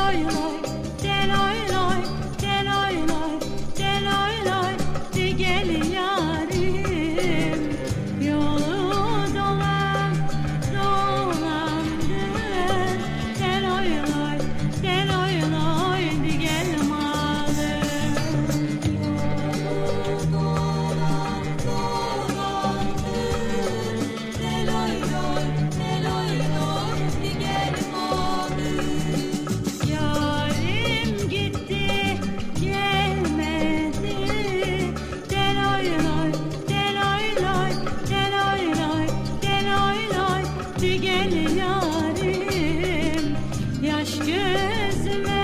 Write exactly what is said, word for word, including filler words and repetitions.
deloy loy, deloy loy, deloy loy, deloy loy, de gel yarim. Yolu dolan, dolandı, deloy loy, deloy loy, de gel malım. Yolu dolan, dolandı, deloy loy, deloy loy, de gel malım. Yarim gitti, gelmedi, deloy loy, deloy loy, deloy loy, deloy loy, de gel yarim. Yaş gözüme